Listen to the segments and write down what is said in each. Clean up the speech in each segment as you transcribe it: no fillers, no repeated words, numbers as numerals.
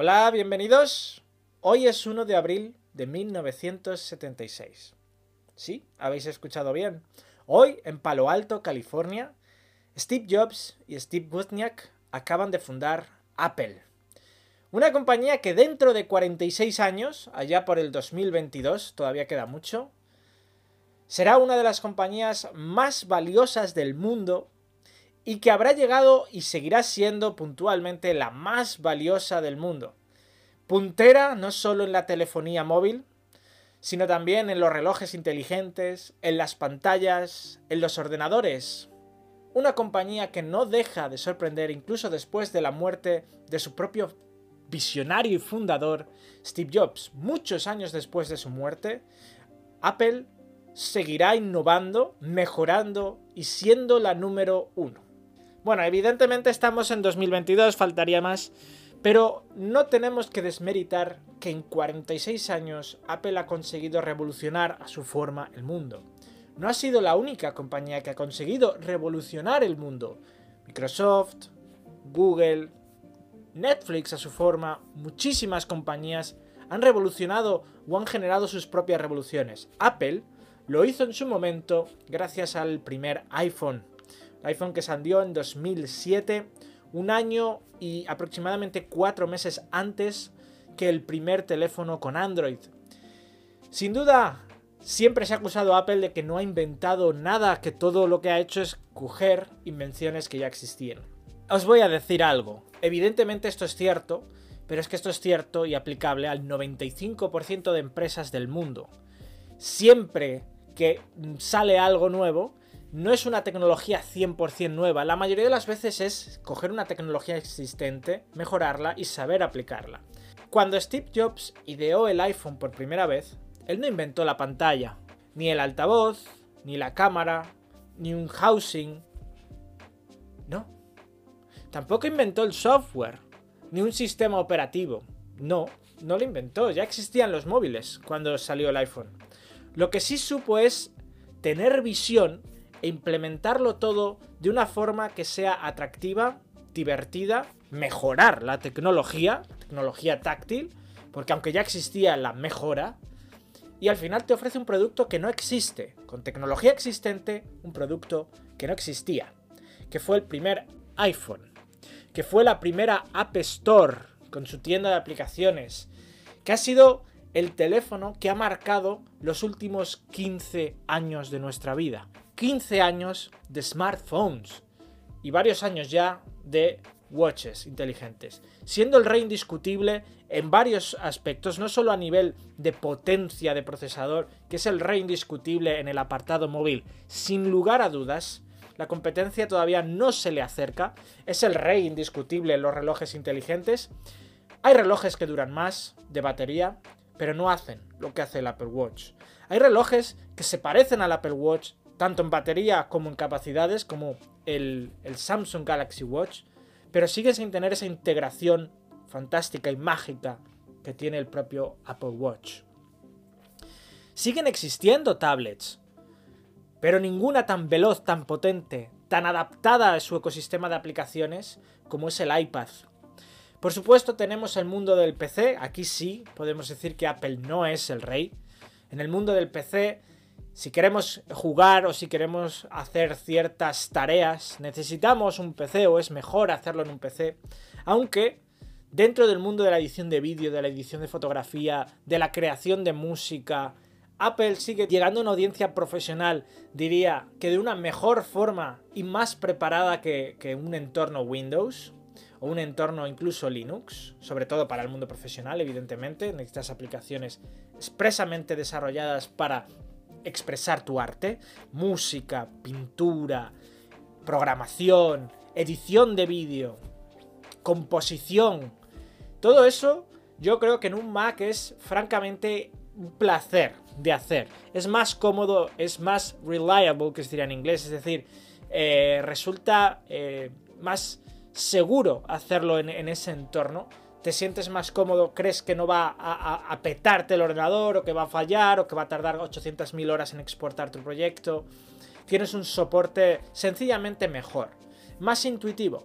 Hola, bienvenidos. Hoy es 1 de abril de 1976. Sí, habéis escuchado bien. Hoy, en Palo Alto, California, Steve Jobs y Steve Wozniak acaban de fundar Apple. Una compañía que dentro de 46 años, allá por el 2022, todavía queda mucho, será una de las compañías más valiosas del mundo y que habrá llegado y seguirá siendo puntualmente la más valiosa del mundo. Puntera no solo en la telefonía móvil, sino también en los relojes inteligentes, en las pantallas, en los ordenadores. Una compañía que no deja de sorprender incluso después de la muerte de su propio visionario y fundador, Steve Jobs. Muchos años después de su muerte, Apple seguirá innovando, mejorando y siendo la número uno. Bueno, evidentemente estamos en 2022, faltaría más, pero no tenemos que desmeritar que en 46 años Apple ha conseguido revolucionar a su forma el mundo. No ha sido la única compañía que ha conseguido revolucionar el mundo. Microsoft, Google, Netflix a su forma, muchísimas compañías han revolucionado o han generado sus propias revoluciones. Apple lo hizo en su momento gracias al primer iPhone. El iPhone que salió en 2007, un año y aproximadamente 4 meses antes que el primer teléfono con Android. Sin duda, siempre se ha acusado a Apple de que no ha inventado nada, que todo lo que ha hecho es coger invenciones que ya existían. Os voy a decir algo. Evidentemente esto es cierto, pero es que esto es cierto y aplicable al 95% de empresas del mundo. Siempre que sale algo nuevo, no es una tecnología 100% nueva. La mayoría de las veces es coger una tecnología existente, mejorarla y saber aplicarla. Cuando Steve Jobs ideó el iPhone por primera vez, él no inventó la pantalla, ni el altavoz, ni la cámara, ni un housing. No. Tampoco inventó el software, ni un sistema operativo. No lo inventó. Ya existían los móviles cuando salió el iPhone. Lo que sí supo es tener visión e implementarlo todo de una forma que sea atractiva, divertida, mejorar la tecnología táctil, porque aunque ya existía, la mejora, y al final te ofrece un producto que no existe, con tecnología existente, un producto que no existía, que fue el primer iPhone, que fue la primera App Store con su tienda de aplicaciones, que ha sido el teléfono que ha marcado los últimos 15 años de nuestra vida. 15 años de smartphones y varios años ya de watches inteligentes, siendo el rey indiscutible en varios aspectos, no solo a nivel de potencia de procesador, que es el rey indiscutible en el apartado móvil, sin lugar a dudas. La competencia todavía no se le acerca, es el rey indiscutible en los relojes inteligentes. Hay relojes que duran más de batería, pero no hacen lo que hace el Apple Watch. Hay relojes que se parecen al Apple Watch, tanto en batería como en capacidades, como el Samsung Galaxy Watch, pero sigue sin tener esa integración fantástica y mágica que tiene el propio Apple Watch. Siguen existiendo tablets, pero ninguna tan veloz, tan potente, tan adaptada a su ecosistema de aplicaciones como es el iPad. Por supuesto tenemos el mundo del PC, aquí sí podemos decir que Apple no es el rey. En el mundo del PC, si queremos jugar o si queremos hacer ciertas tareas, necesitamos un PC o es mejor hacerlo en un PC. Aunque dentro del mundo de la edición de vídeo, de la edición de fotografía, de la creación de música, Apple sigue llegando a una audiencia profesional, diría que de una mejor forma y más preparada que un entorno Windows o un entorno incluso Linux, sobre todo para el mundo profesional, evidentemente. Necesitas aplicaciones expresamente desarrolladas para expresar tu arte, música, pintura, programación, edición de vídeo, composición. Todo eso yo creo que en un Mac es francamente un placer de hacer. Es más cómodo, es más reliable, que se diría en inglés, es decir, resulta más seguro hacerlo en ese entorno. Te sientes más cómodo, crees que no va a petarte el ordenador, o que va a fallar, o que va a tardar 800.000 horas en exportar tu proyecto. Tienes un soporte sencillamente mejor, más intuitivo.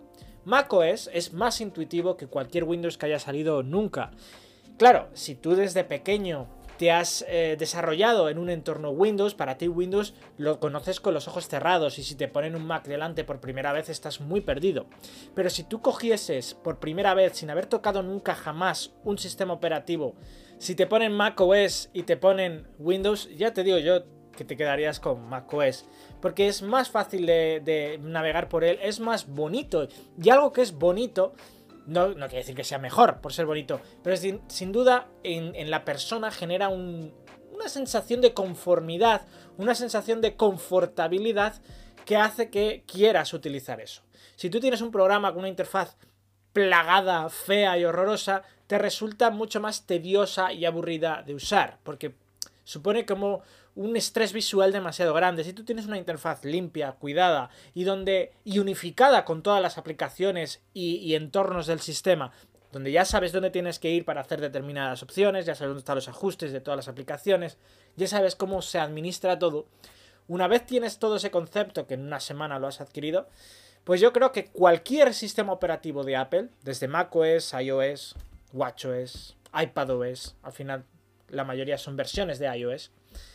macOS es más intuitivo que cualquier Windows que haya salido nunca. Claro, si tú desde pequeño te has desarrollado en un entorno Windows, para ti Windows lo conoces con los ojos cerrados, y si te ponen un Mac delante por primera vez estás muy perdido. Pero si tú cogieses por primera vez, sin haber tocado nunca jamás un sistema operativo, si te ponen macOS y te ponen Windows, ya te digo yo que te quedarías con macOS, porque es más fácil de navegar por él, es más bonito, y algo que es bonito no quiere decir que sea mejor por ser bonito, pero sin duda en la persona genera una sensación de conformidad, una sensación de confortabilidad que hace que quieras utilizar eso. Si tú tienes un programa con una interfaz plagada, fea y horrorosa, te resulta mucho más tediosa y aburrida de usar, porque supone como un estrés visual demasiado grande. Si tú tienes una interfaz limpia, cuidada y unificada con todas las aplicaciones y entornos del sistema, donde ya sabes dónde tienes que ir para hacer determinadas opciones, ya sabes dónde están los ajustes de todas las aplicaciones, ya sabes cómo se administra todo, una vez tienes todo ese concepto, que en una semana lo has adquirido, pues yo creo que cualquier sistema operativo de Apple, desde macOS, iOS, watchOS, iPadOS, al final la mayoría son versiones de iOS,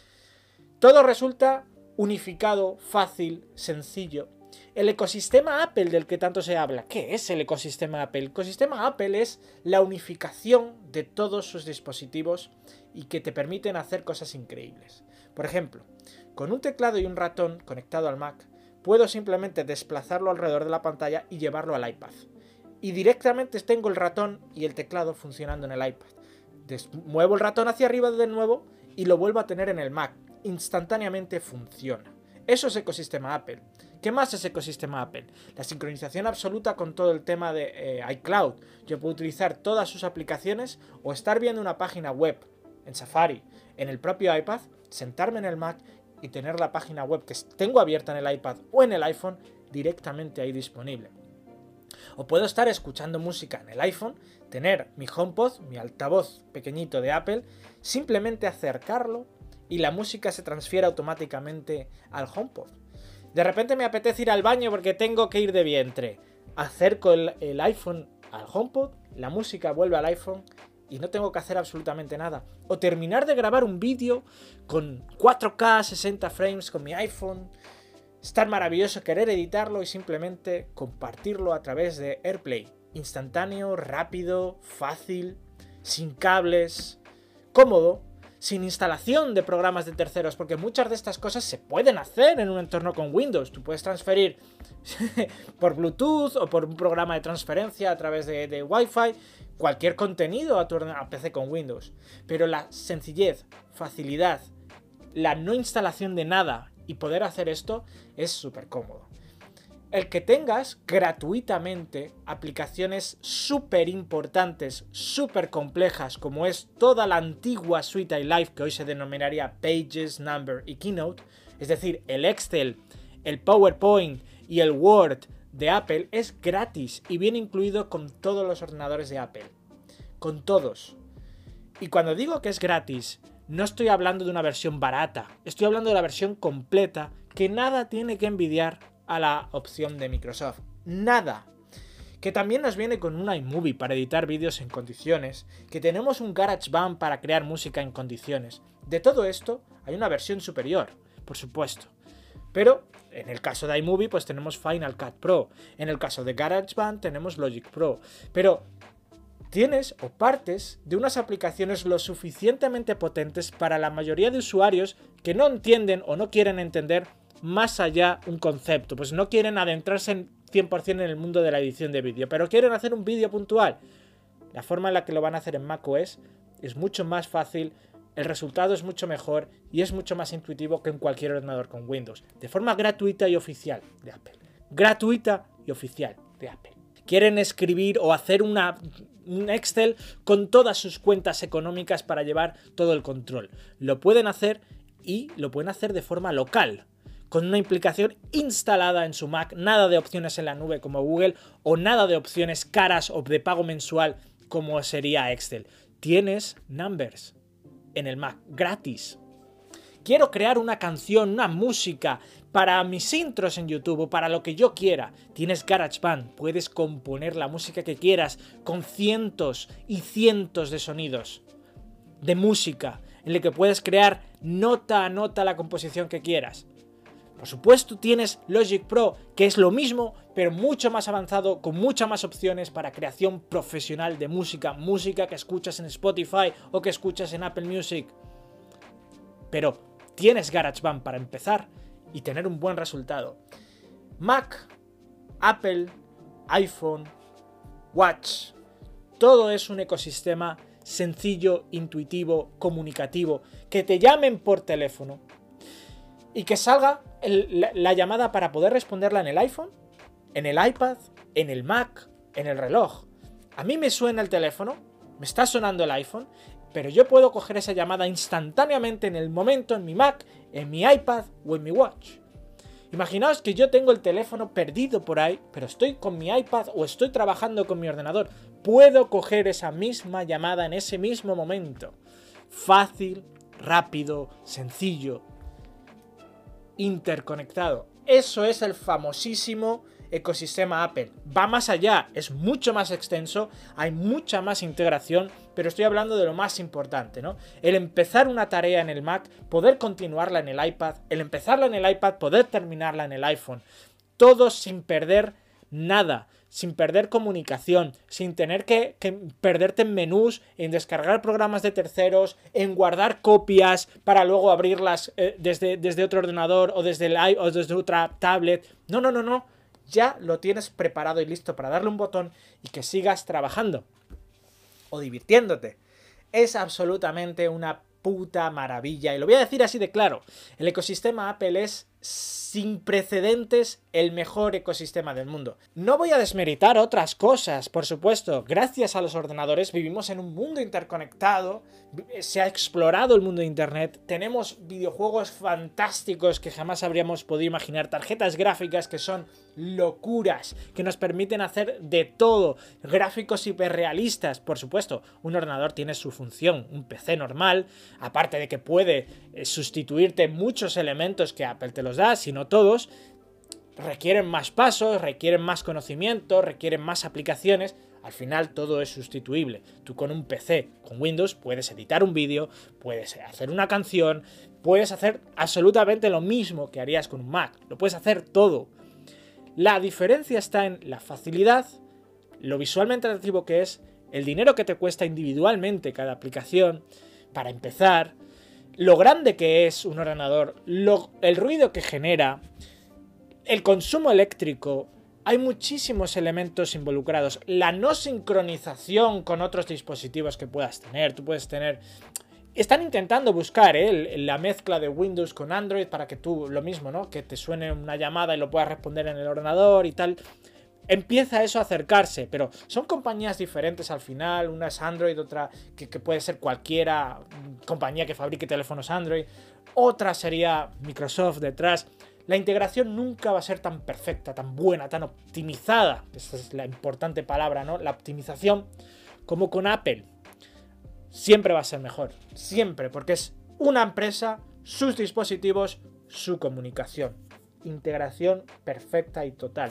todo resulta unificado, fácil, sencillo. El ecosistema Apple del que tanto se habla. ¿Qué es el ecosistema Apple? El ecosistema Apple es la unificación de todos sus dispositivos y que te permiten hacer cosas increíbles. Por ejemplo, con un teclado y un ratón conectado al Mac, puedo simplemente desplazarlo alrededor de la pantalla y llevarlo al iPad. Y directamente tengo el ratón y el teclado funcionando en el iPad. Muevo el ratón hacia arriba de nuevo y lo vuelvo a tener en el Mac. Instantáneamente funciona. Eso es ecosistema Apple. ¿Qué más es ecosistema Apple? La sincronización absoluta con todo el tema de iCloud. Yo puedo utilizar todas sus aplicaciones o estar viendo una página web en Safari, en el propio iPad, sentarme en el Mac y tener la página web que tengo abierta en el iPad o en el iPhone directamente ahí disponible. O puedo estar escuchando música en el iPhone, tener mi HomePod, mi altavoz pequeñito de Apple, simplemente acercarlo y la música se transfiere automáticamente al HomePod. De repente me apetece ir al baño porque tengo que ir de vientre. Acerco el iPhone al HomePod, la música vuelve al iPhone y no tengo que hacer absolutamente nada. O terminar de grabar un vídeo con 4K, 60 frames con mi iPhone. Es tan maravilloso querer editarlo y simplemente compartirlo a través de AirPlay. Instantáneo, rápido, fácil, sin cables, cómodo, sin instalación de programas de terceros, porque muchas de estas cosas se pueden hacer en un entorno con Windows. Tú puedes transferir por Bluetooth o por un programa de transferencia a través de Wi-Fi cualquier contenido a tu PC con Windows. Pero la sencillez, facilidad, la no instalación de nada y poder hacer esto es súper cómodo. El que tengas gratuitamente aplicaciones súper importantes, súper complejas, como es toda la antigua suite iLife, que hoy se denominaría Pages, Number y Keynote, es decir, el Excel, el PowerPoint y el Word de Apple, es gratis y viene incluido con todos los ordenadores de Apple. Con todos. Y cuando digo que es gratis, no estoy hablando de una versión barata, estoy hablando de la versión completa que nada tiene que envidiar a la opción de Microsoft. Nada. Que también nos viene con un iMovie para editar vídeos en condiciones, que tenemos un GarageBand para crear música en condiciones. De todo esto hay una versión superior, por supuesto. Pero en el caso de iMovie pues tenemos Final Cut Pro, en el caso de GarageBand tenemos Logic Pro, pero tienes o partes de unas aplicaciones lo suficientemente potentes para la mayoría de usuarios que no entienden o no quieren entender más allá un concepto, pues no quieren adentrarse en 100% en el mundo de la edición de vídeo, pero quieren hacer un vídeo puntual. La forma en la que lo van a hacer en macOS es mucho más fácil, el resultado es mucho mejor y es mucho más intuitivo que en cualquier ordenador con Windows, de forma gratuita y oficial de Apple. Gratuita y oficial de Apple. Quieren escribir o hacer un Excel con todas sus cuentas económicas para llevar todo el control. Lo pueden hacer y lo pueden hacer de forma local, con una aplicación instalada en su Mac, nada de opciones en la nube como Google o nada de opciones caras o de pago mensual como sería Excel. Tienes Numbers en el Mac, gratis. quiero crear una canción, una música para mis intros en YouTube o para lo que yo quiera, tienes GarageBand, puedes componer la música que quieras con cientos y cientos de sonidos de música, en el que puedes crear nota a nota la composición que quieras. Por supuesto tienes Logic Pro, que es lo mismo, pero mucho más avanzado, con muchas más opciones para creación profesional de música, música que escuchas en Spotify o que escuchas en Apple Music. Pero tienes GarageBand para empezar y tener un buen resultado. Mac, Apple, iPhone, Watch, todo es un ecosistema sencillo, intuitivo, comunicativo, que te llamen por teléfono y que salga la llamada para poder responderla en el iPhone, en el iPad, en el Mac, en el reloj. A mí me suena el teléfono, me está sonando el iPhone, pero yo puedo coger esa llamada instantáneamente en el momento en mi Mac, en mi iPad o en mi Watch. Imaginaos que yo tengo el teléfono perdido por ahí, pero estoy con mi iPad o estoy trabajando con mi ordenador. Puedo coger esa misma llamada en ese mismo momento. Fácil, rápido, sencillo, interconectado. Eso es el famosísimo ecosistema Apple. Va más allá, es mucho más extenso, hay mucha más integración, pero estoy hablando de lo más importante, ¿no? El empezar una tarea en el Mac, poder continuarla en el iPad, el empezarla en el iPad, poder terminarla en el iPhone. Todo sin perder nada, sin perder comunicación, sin tener que perderte en menús, en descargar programas de terceros, en guardar copias para luego abrirlas desde otro ordenador o desde o desde otra tablet. No. Ya lo tienes preparado y listo para darle un botón y que sigas trabajando o divirtiéndote. Es absolutamente una puta maravilla. Y lo voy a decir así de claro. El ecosistema Apple es sin precedentes el mejor ecosistema del mundo. No voy a desmeritar otras cosas, por supuesto. Gracias a los ordenadores vivimos en un mundo interconectado. Se ha explorado el mundo de Internet. Tenemos videojuegos fantásticos que jamás habríamos podido imaginar. Tarjetas gráficas que son locuras, que nos permiten hacer de todo. Gráficos hiperrealistas. Por supuesto, un ordenador tiene su función. Un PC normal, aparte de que puede sustituirte muchos elementos que Apple te los da, si no todos, requieren más pasos, requieren más conocimiento, requieren más aplicaciones. Al final todo es sustituible. Tú con un PC, con Windows, puedes editar un vídeo, puedes hacer una canción, puedes hacer absolutamente lo mismo que harías con un Mac. Lo puedes hacer todo. La diferencia está en la facilidad, lo visualmente atractivo que es, el dinero que te cuesta individualmente cada aplicación, para empezar, lo grande que es un ordenador, el ruido que genera, el consumo eléctrico. Hay muchísimos elementos involucrados. La no sincronización con otros dispositivos que puedas tener. Tú puedes tener... Están intentando buscar la mezcla de Windows con Android para que tú, lo mismo, ¿no? Que te suene una llamada y lo puedas responder en el ordenador y tal. Empieza eso a acercarse, pero son compañías diferentes al final. Una es Android, otra que puede ser cualquiera compañía que fabrique teléfonos Android. Otra sería Microsoft detrás. La integración nunca va a ser tan perfecta, tan buena, tan optimizada. Esa es la importante palabra, ¿no? La optimización, como con Apple. Siempre va a ser mejor. Siempre, porque es una empresa, sus dispositivos, su comunicación. Integración perfecta y total.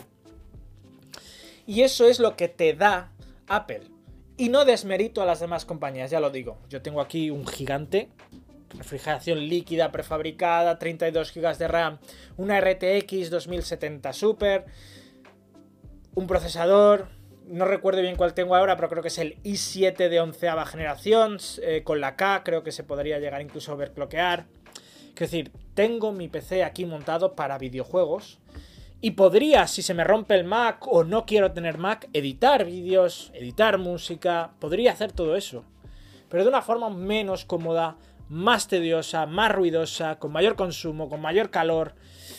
Y eso es lo que te da Apple. Y no desmerito a las demás compañías, ya lo digo. Yo tengo aquí un gigante, refrigeración líquida prefabricada, 32 GB de RAM, una RTX 2070 Super, un procesador, no recuerdo bien cuál tengo ahora, pero creo que es el i7 de 11ª generación, con la K creo que se podría llegar incluso a overclockear. Es decir, tengo mi PC aquí montado para videojuegos. Y podría, si se me rompe el Mac o no quiero tener Mac, editar vídeos, editar música, podría hacer todo eso. Pero de una forma menos cómoda, más tediosa, más ruidosa, con mayor consumo, con mayor calor.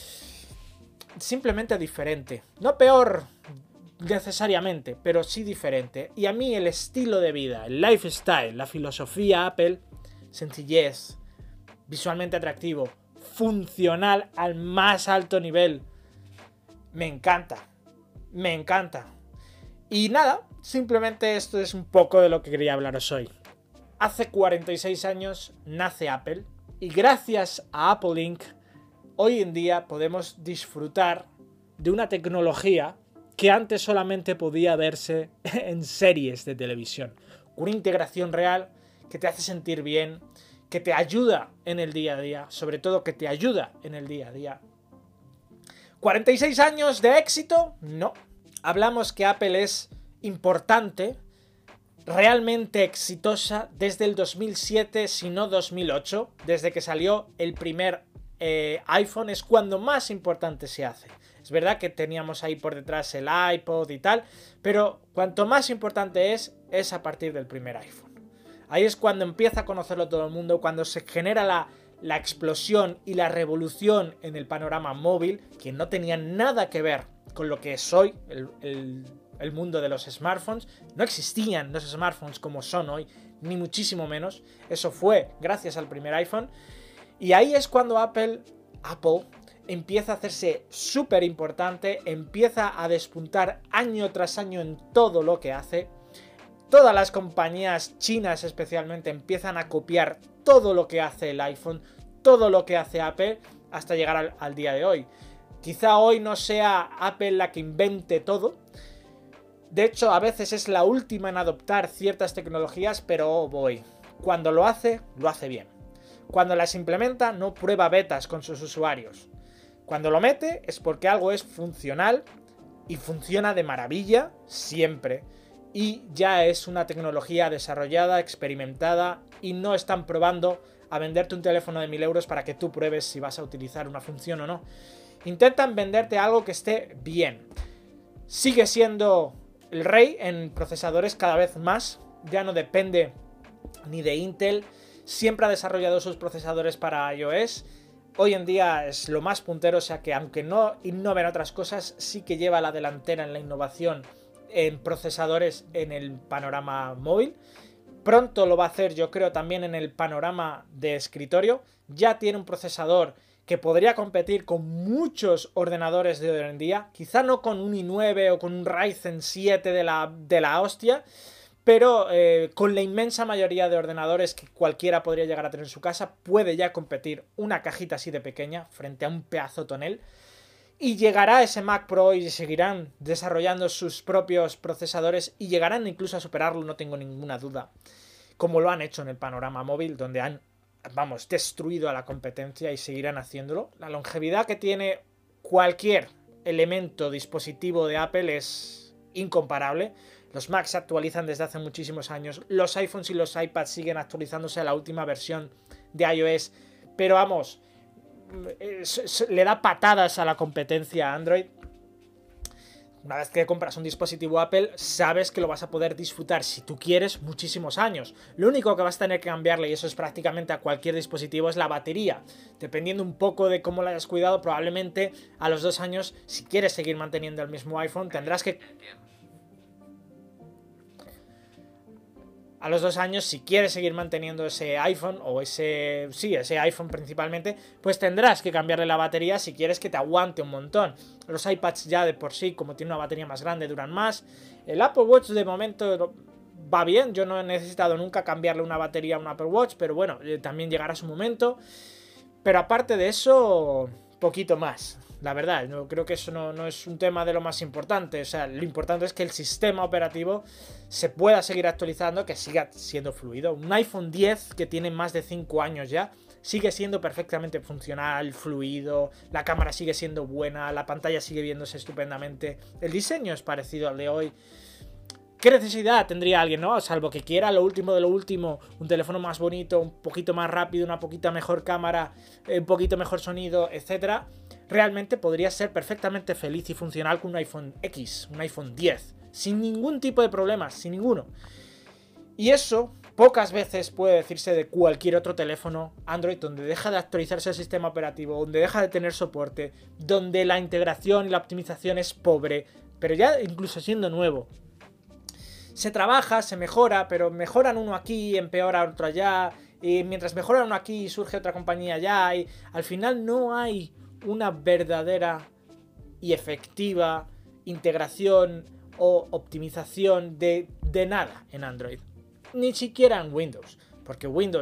Simplemente diferente. No peor necesariamente, pero sí diferente. Y a mí el estilo de vida, el lifestyle, la filosofía Apple, sencillez, visualmente atractivo, funcional al más alto nivel. Me encanta, me encanta. Y nada, simplemente esto es un poco de lo que quería hablaros hoy. Hace 46 años nace Apple, Y gracias a Apple Inc., hoy en día podemos disfrutar de una tecnología que antes solamente podía verse en series de televisión. Una integración real que te hace sentir bien, que te ayuda en el día a día, sobre todo que te ayuda en el día a día. ¿46 años de éxito? No. Hablamos que Apple es importante, realmente exitosa desde el 2007, si no 2008, desde que salió el primer iPhone, es cuando más importante se hace. Es verdad que teníamos ahí por detrás el iPod y tal, pero cuanto más importante es a partir del primer iPhone. Ahí es cuando empieza a conocerlo todo el mundo, cuando se genera la explosión y la revolución en el panorama móvil, que no tenía nada que ver con lo que es hoy el mundo de los smartphones. No existían los smartphones como son hoy, ni muchísimo menos. Eso fue gracias al primer iPhone. Y ahí es cuando Apple empieza a hacerse súper importante, empieza a despuntar año tras año en todo lo que hace. Todas las compañías chinas especialmente empiezan a copiar todo lo que hace el iPhone, todo lo que hace Apple, hasta llegar al día de hoy. Quizá hoy no sea Apple la que invente todo. De hecho, a veces es la última en adoptar ciertas tecnologías, pero cuando lo hace bien. Cuando las implementa, no prueba betas con sus usuarios. Cuando lo mete es porque algo es funcional y funciona de maravilla siempre. Y ya es una tecnología desarrollada, experimentada, y no están probando a venderte un teléfono de 1000 euros para que tú pruebes si vas a utilizar una función o no. Intentan venderte algo que esté bien. Sigue siendo el rey en procesadores cada vez más. Ya no depende ni de Intel. Siempre ha desarrollado sus procesadores para iOS. Hoy en día es lo más puntero, o sea que aunque no innoven otras cosas, sí que lleva la delantera en la innovación en procesadores en el panorama móvil. Pronto lo va a hacer, yo creo, también en el panorama de escritorio. Ya tiene un procesador que podría competir con muchos ordenadores de hoy en día. Quizá no con un i9 o con un Ryzen 7 de la hostia, pero con la inmensa mayoría de ordenadores que cualquiera podría llegar a tener en su casa, puede ya competir una cajita así de pequeña frente a un pedazo tonel. Y llegará ese Mac Pro y seguirán desarrollando sus propios procesadores y llegarán incluso a superarlo, no tengo ninguna duda. Como lo han hecho en el panorama móvil, donde han, destruido a la competencia y seguirán haciéndolo. La longevidad que tiene cualquier elemento dispositivo de Apple es incomparable. Los Macs se actualizan desde hace muchísimos años. Los iPhones y los iPads siguen actualizándose a la última versión de iOS. Pero le da patadas a la competencia a Android. Una vez que compras un dispositivo Apple, sabes que lo vas a poder disfrutar, si tú quieres, muchísimos años. Lo único que vas a tener que cambiarle, y eso es prácticamente a cualquier dispositivo, es la batería. Dependiendo un poco de cómo la hayas cuidado, probablemente a los 2 años, si quieres seguir manteniendo el mismo iPhone, tendrás que... A los 2 años, si quieres seguir manteniendo ese iPhone, o ese iPhone principalmente, pues tendrás que cambiarle la batería si quieres que te aguante un montón. Los iPads ya de por sí, como tiene una batería más grande, duran más. El Apple Watch de momento va bien, yo no he necesitado nunca cambiarle una batería a un Apple Watch, pero bueno, también llegará su momento. Pero aparte de eso, poquito más. La verdad, no creo que eso no es un tema de lo más importante. O sea, lo importante es que el sistema operativo se pueda seguir actualizando, que siga siendo fluido. Un iPhone X que tiene más de 5 años ya, sigue siendo perfectamente funcional, fluido, la cámara sigue siendo buena, la pantalla sigue viéndose estupendamente. El diseño es parecido al de hoy. ¿Qué necesidad tendría alguien, no? Salvo que quiera lo último de lo último, un teléfono más bonito, un poquito más rápido, una poquita mejor cámara, un poquito mejor sonido, etcétera. Realmente podría ser perfectamente feliz y funcional con un iPhone X, un iPhone X, sin ningún tipo de problemas, sin ninguno. Y eso pocas veces puede decirse de cualquier otro teléfono Android, donde deja de actualizarse el sistema operativo, donde deja de tener soporte, donde la integración y la optimización es pobre, pero ya incluso siendo nuevo. Se trabaja, se mejora, pero mejoran uno aquí, empeora otro allá, y mientras mejoran uno aquí surge otra compañía allá, y al final no hay una verdadera y efectiva integración o optimización de nada en Android. Ni siquiera en Windows, porque Windows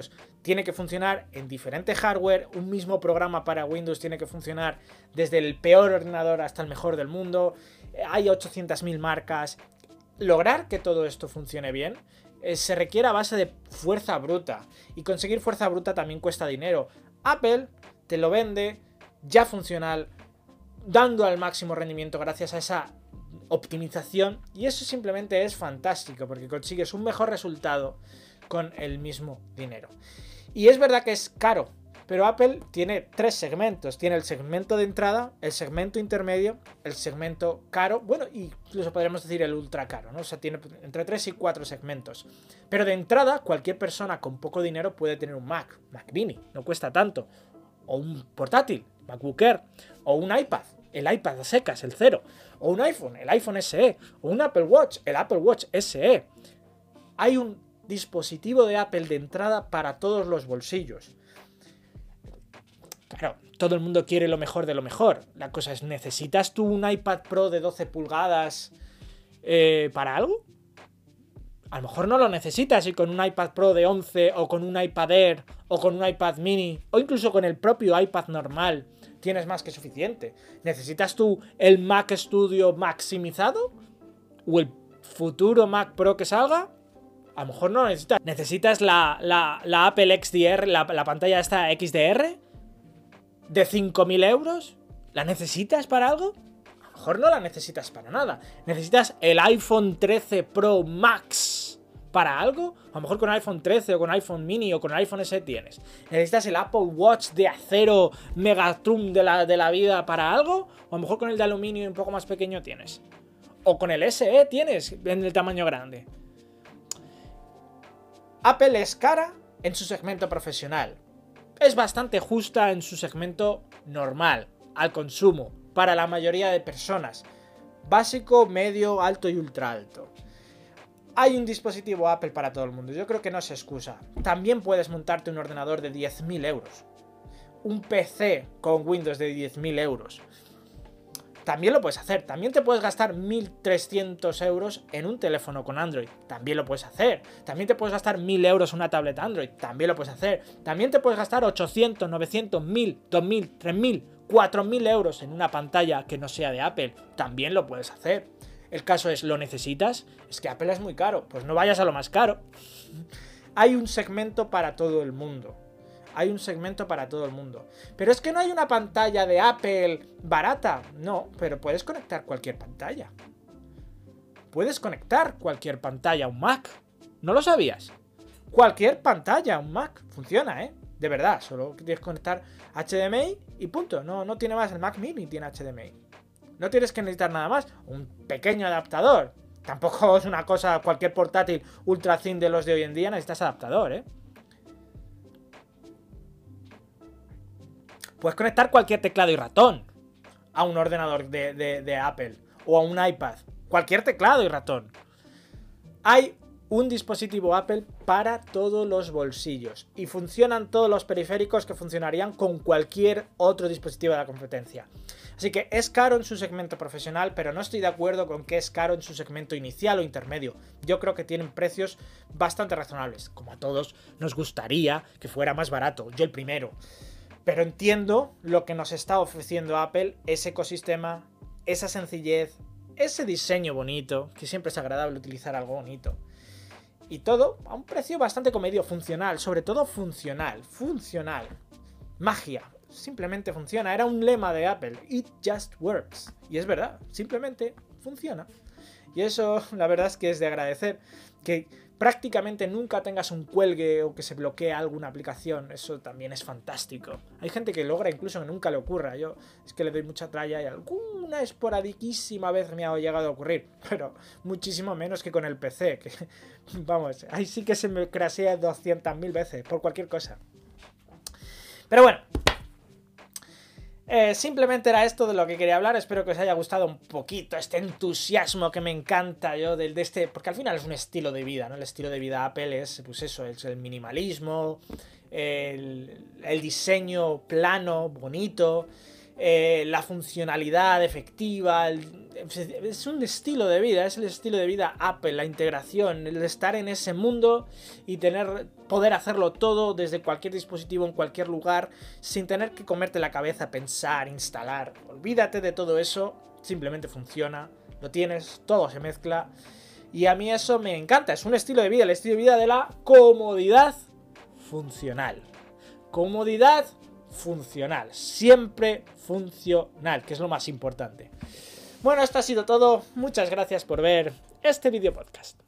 tiene que funcionar en diferente hardware, un mismo programa para Windows tiene que funcionar desde el peor ordenador hasta el mejor del mundo, hay 800.000 marcas. Lograr que todo esto funcione bien se requiere a base de fuerza bruta, y conseguir fuerza bruta también cuesta dinero. Apple te lo vende ya funcional, dando al máximo rendimiento gracias a esa optimización, y eso simplemente es fantástico porque consigues un mejor resultado con el mismo dinero. Y es verdad que es caro, pero Apple tiene 3 segmentos. Tiene el segmento de entrada, el segmento intermedio, el segmento caro, bueno, incluso podríamos decir el ultra caro, ¿no? O sea, tiene entre 3 y 4 segmentos. Pero de entrada, cualquier persona con poco dinero puede tener un Mac Mini, no cuesta tanto. O un portátil, MacBook Air, o un iPad, el iPad a secas, el 0, o un iPhone, el iPhone SE, o un Apple Watch, el Apple Watch SE. Hay un dispositivo de Apple de entrada para todos los bolsillos. Claro, todo el mundo quiere lo mejor de lo mejor. La cosa es, ¿necesitas tú un iPad Pro de 12 pulgadas para algo? A lo mejor no lo necesitas, y con un iPad Pro de 11 o con un iPad Air o con un iPad mini o incluso con el propio iPad normal tienes más que suficiente. ¿Necesitas tú el Mac Studio maximizado? ¿O el futuro Mac Pro que salga? A lo mejor no lo necesitas. ¿Necesitas la Apple XDR, la pantalla esta XDR de 5.000 euros? ¿La necesitas para algo? A lo mejor no la necesitas para nada. ¿Necesitas el iPhone 13 Pro Max para algo? A lo mejor con iPhone 13 o con iPhone mini o con el iPhone SE tienes. ¿Necesitas el Apple Watch de acero Megatron de la vida para algo? O a lo mejor con el de aluminio y un poco más pequeño tienes. O con el SE tienes en el tamaño grande. Apple es cara en su segmento profesional. Es bastante justa en su segmento normal, al consumo, para la mayoría de personas. Básico, medio, alto y ultra alto. Hay un dispositivo Apple para todo el mundo, yo creo que no se excusa. También puedes montarte un ordenador de 10.000 euros. Un PC con Windows de 10.000 euros. También lo puedes hacer. También te puedes gastar 1.300 euros en un teléfono con Android. También lo puedes hacer. También te puedes gastar 1.000 euros en una tableta Android. También lo puedes hacer. También te puedes gastar 800, 900, 1.000, 2.000, 3.000, 4.000 euros en una pantalla que no sea de Apple. También lo puedes hacer. El caso es, ¿lo necesitas? Es que Apple es muy caro. Pues no vayas a lo más caro. Hay un segmento para todo el mundo. Hay un segmento para todo el mundo. Pero es que no hay una pantalla de Apple barata. No, pero puedes conectar cualquier pantalla. Puedes conectar cualquier pantalla a un Mac. ¿No lo sabías? Cualquier pantalla a un Mac. Funciona, ¿eh? De verdad, solo tienes que conectar HDMI y punto. No tiene más. El Mac Mini tiene HDMI. No tienes que necesitar nada más. Un pequeño adaptador. Tampoco es una cosa, cualquier portátil ultra thin de los de hoy en día necesitas adaptador, ¿eh? Puedes conectar cualquier teclado y ratón a un ordenador de Apple o a un iPad. Cualquier teclado y ratón. Hay un dispositivo Apple para todos los bolsillos y funcionan todos los periféricos que funcionarían con cualquier otro dispositivo de la competencia. Así que es caro en su segmento profesional, pero no estoy de acuerdo con que es caro en su segmento inicial o intermedio. Yo creo que tienen precios bastante razonables. Como a todos nos gustaría que fuera más barato. Yo el primero. Pero entiendo lo que nos está ofreciendo Apple, ese ecosistema, esa sencillez, ese diseño bonito, que siempre es agradable utilizar algo bonito. Y todo a un precio bastante comedio, funcional, sobre todo funcional. Magia, simplemente funciona. Era un lema de Apple, It just works. Y es verdad, simplemente funciona. Y eso la verdad es que es de agradecer. Que prácticamente nunca tengas un cuelgue o que se bloquee alguna aplicación, eso también es fantástico. Hay gente que logra incluso que nunca le ocurra. Yo es que le doy mucha tralla y alguna esporadiquísima vez me ha llegado a ocurrir, pero muchísimo menos que con el PC, que vamos, ahí sí que se me crashea 200.000 veces por cualquier cosa. Pero bueno, simplemente era esto de lo que quería hablar. Espero que os haya gustado un poquito este entusiasmo que me encanta yo de este, porque al final es un estilo de vida, ¿no? El estilo de vida Apple es, pues eso, es el minimalismo, el diseño plano, bonito, la funcionalidad efectiva, es un estilo de vida, es el estilo de vida Apple, la integración, el estar en ese mundo y poder hacerlo todo desde cualquier dispositivo, en cualquier lugar, sin tener que comerte la cabeza, pensar, instalar. Olvídate de todo eso, simplemente funciona, lo tienes, todo se mezcla. Y a mí eso me encanta, es un estilo de vida, el estilo de vida de la comodidad funcional. Comodidad funcional, siempre funcional, que es lo más importante. Bueno, esto ha sido todo, muchas gracias por ver este video podcast.